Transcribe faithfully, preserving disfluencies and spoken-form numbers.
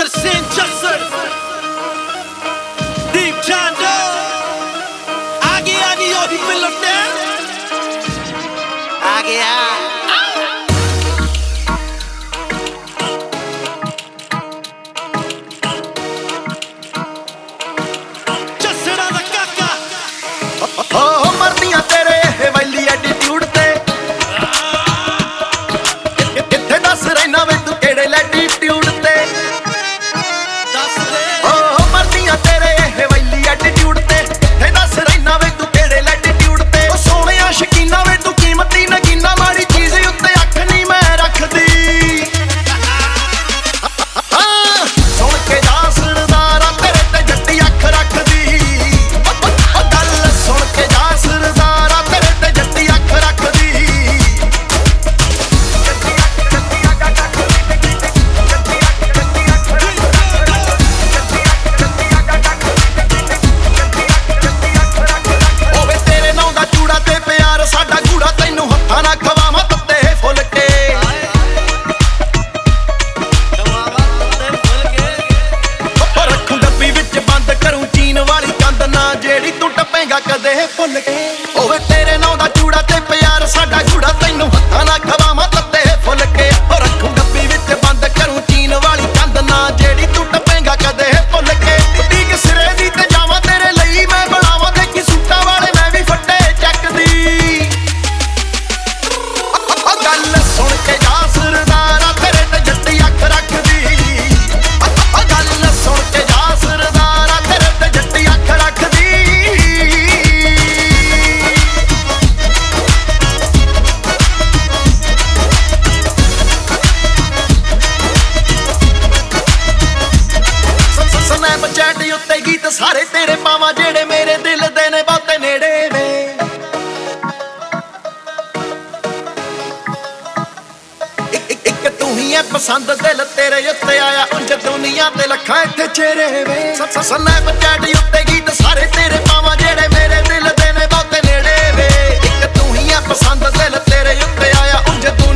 Sin Justin, Deep John Doe, आगे आनी और भी मिलते आगे आ जसड़ा दा काका ओ मरदियां तेरे वैली एटीट्यूड ते किथे दस रहना वे तू केड़े एटीट्यूड ते दस दे ओ मरदियां तेरे वैली एटीट्यूड ते किथे दस रहना वे तू केड़े एटीट्यूड ते ओ सोहणिया शकीना वे तू कीमती नगीना माड़ी चीज़ उत्ते अख नहीं मैं रखदी सुन के जा सरदारा तेरे ते जट्टी अख रखदी गल सुन के जा सरदारा तेरे ते जट्टी अख रखदी ਹੋਵੇ ਤੇਰੇ ਨਾਂ ਦਾ ਚੂੜਾ ਤੇ ਪਿਆਰ ਸਾਡਾ ਗੂੜਾ ਤੈਨੂੰ ਹੱਥਾਂ ਨਾਲ ਖਵਾਵਾਂ ਤੱਤੇ ਫੁੱਲ ਕੇ ਉਹ ਰੱਖੂ ਡੱਬੀ ਵਿੱਚ ਬੰਦ ਕਰੂੰ ਚੀਨ ਵਾਲੀ ਕੰਧ ਨਾ ਜਿਹੜੀ ਤੂੰ ਟੱਪੇਗਾ ਕਦੇ ਭੁੱਲ ਕੇ ਹੋਵੇ ਤੇਰੇ ਨਾਂ ਦਾ ਚੂੜਾ ਤੇ ਪਿਆਰ ਸਾਡਾ ਗੂੜਾ ਤੈਨੂੰ ਹੱਥਾਂ ਨਾਲ ਖਵਾਵਾਂ ਤੱਤੇ ਫੁੱਲ ਕੇ ਉਹ ਰੱਖੂ ਡੱਬੀ ਵਿੱਚ ਬੰਦ ਕਰੂੰ ਚੀਨ ਵਾਲੀ ਕੰਧ ਨਾ ਜਿਹੜੀ ਤੂੰ ਟੱਪੇਗਾ ਕਦੇ ਭੁੱਲ ਕੇ ਟੀਕ ਸਿਰੇ ਦੀ ਤੇ ਜਾਵਾਂ ਤੇਰੇ ਲਈ ਮੈਂ ਬਣਾਵਾਂ ਦੇਖੀ ਸੂਟਾਂ ਵਾਲੇ ਮੈਂ ਵੀ ਫੱਟੇ ਚੱਕਦੀ ਉਹ ਗੱਲ ਸੁਣ ਕੇ ਜਾ ਸਰਦਾਰਾ ਤੇਰੇ ਤੇ ਜੱਟੀ ਅੱਖ ਰੱਖਦੀ ਉਹ ਗੱਲ ਸੁਣ ਕੇ ਜਾ ਸਰਦਾਰਾ ਤੇਰੇ ਤੇ ਜੱਟੀ ਅੱਖ ਰੱਖਦੀ ਸਨੈਪ ਚੈਟ ਉੱਤੇ ਗੀਤ ਸਾਰੇ ਤੇਰੇ ਪਾਵਾਂ ਜਿਹੜੇ ਮੇਰੇ ਦਿਲ ਦੇ ਨੇ ਬਹੁਤੇ ਨੇੜੇ ਵੇ ਇੱਕ ਇੱਕ ਇੱਕ ਤੂੰ ਹੀ ਐ ਪਸੰਦ ਦਿਲ ਤੇਰੇ ਉੱਤੇ ਆਇਆ ਉਂਝ ਦੁਨੀਆ ਤੇ ਲੱਖਾਂ ਇੱਥੇ ਚਿਹਰੇ ਵੇ ਸਨੈਪ ਚੈਟ ਉੱਤੇ ਗੀਤ ਸਾਰੇ ਤੇਰੇ ਪਾਵਾਂ ਜਿਹੜੇ ਮੇਰੇ ਦਿਲ ਦੇ ਨੇ ਬਹੁਤੇ ਨੇੜੇ ਵੇ ਇੱਕ ਤੂੰ ਹੀ ਐ ਪਸੰਦ ਦਿਲ ਤੇਰੇ ਉੱਤੇ ਆਇਆ ਉਂਝ